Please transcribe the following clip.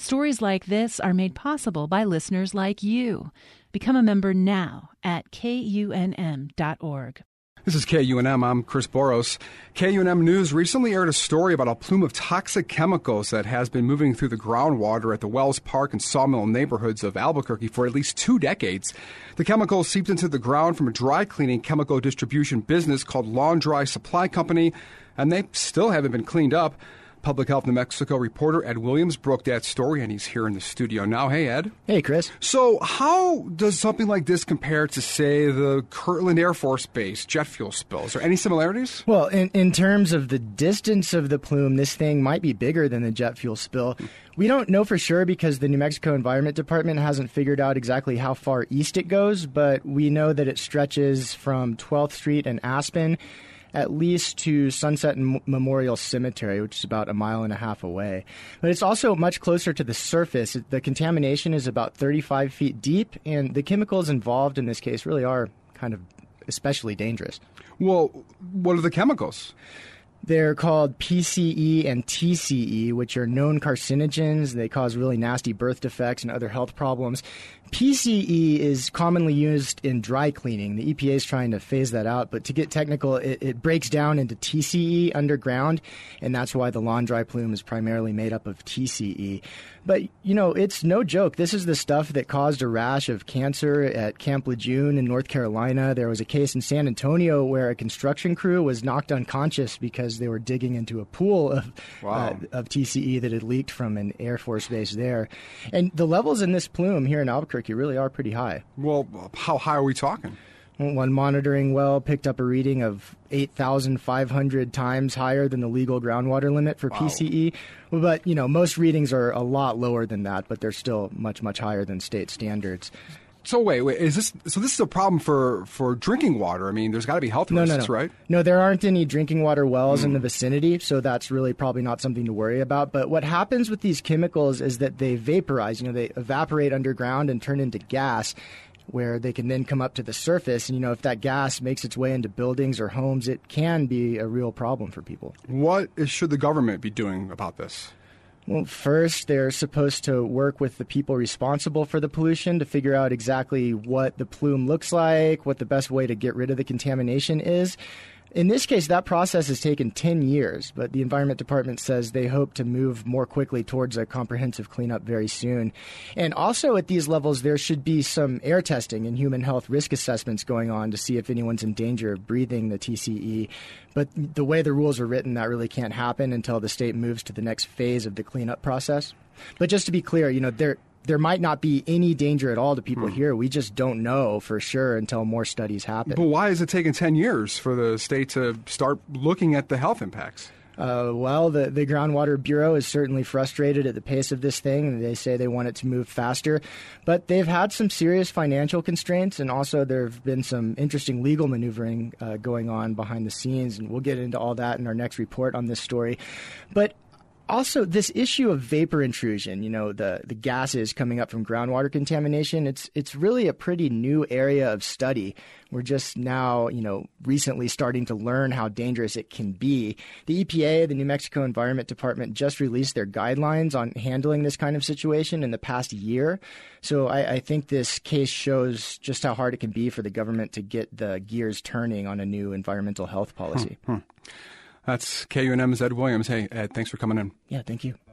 Stories like this are made possible by listeners like you. Become a member now at KUNM.org. This is KUNM. I'm Chris Boros. KUNM News recently aired a story about a plume of toxic chemicals that has been moving through the groundwater at the Wells Park and Sawmill neighborhoods of Albuquerque for at least 2 decades. The chemicals seeped into the ground from a dry cleaning chemical distribution business called Lawn Dry Supply Company, and they still haven't been cleaned up. Public Health New Mexico reporter Ed Williams broke that story, and he's here in the studio now. Hey, Ed. Hey, Chris. So how does something like this compare to, say, the Kirtland Air Force Base jet fuel spill? Is there any similarities? Well, in terms of the distance of the plume, this thing might be bigger than the jet fuel spill. We don't know for sure because the New Mexico Environment Department hasn't figured out exactly how far east it goes, but we know that it stretches from 12th Street and Aspen at least to Sunset Memorial Cemetery, which is about 1.5 miles away. But it's also much closer to the surface. The contamination is about 35 feet deep, and the chemicals involved in this case really are kind of especially dangerous. Well, what are the chemicals? They're called PCE and TCE, which are known carcinogens. They cause really nasty birth defects and other health problems. PCE is commonly used in dry cleaning. The EPA is trying to phase that out, but to get technical, it breaks down into TCE underground, and that's why the lawn dry plume is primarily made up of TCE. But, you know, it's no joke. This is the stuff that caused a rash of cancer at Camp Lejeune in North Carolina. There was a case in San Antonio where a construction crew was knocked unconscious because they were digging into a pool of TCE that had leaked from an Air Force base there. And the levels in this plume here in Albuquerque really are pretty high. Well, how high are we talking? One monitoring well picked up a reading of 8,500 times higher than the legal groundwater limit for PCE. But, you know, most readings are a lot lower than that, but they're still much, much higher than state standards. So wait, this is a problem for drinking water? I mean, there's got to be health risks, right? No, there aren't any drinking water wells in the vicinity, so that's really probably not something to worry about. But what happens with these chemicals is that they vaporize, they evaporate underground and turn into gas, where they can then come up to the surface. And, if that gas makes its way into buildings or homes, it can be a real problem for people. What should the government be doing about this? Well, first, they're supposed to work with the people responsible for the pollution to figure out exactly what the plume looks like, what the best way to get rid of the contamination is. In this case, that process has taken 10 years, but the Environment Department says they hope to move more quickly towards a comprehensive cleanup very soon. And also at these levels, there should be some air testing and human health risk assessments going on to see if anyone's in danger of breathing the TCE. But the way the rules are written, that really can't happen until the state moves to the next phase of the cleanup process. But just to be clear, there might not be any danger at all to people here. We just don't know for sure until more studies happen. But why is it taking 10 years for the state to start looking at the health impacts? Well, the Groundwater Bureau is certainly frustrated at the pace of this thing, and they say they want it to move faster. But they've had some serious financial constraints, and also there have been some interesting legal maneuvering going on behind the scenes, and we'll get into all that in our next report on this story. But also, this issue of vapor intrusion, the gases coming up from groundwater contamination, it's really a pretty new area of study. We're just now, recently starting to learn how dangerous it can be. The EPA, the New Mexico Environment Department, just released their guidelines on handling this kind of situation in the past year. So I think this case shows just how hard it can be for the government to get the gears turning on a new environmental health policy. That's KUNM's Ed Williams. Hey, Ed, thanks for coming in. Yeah, thank you.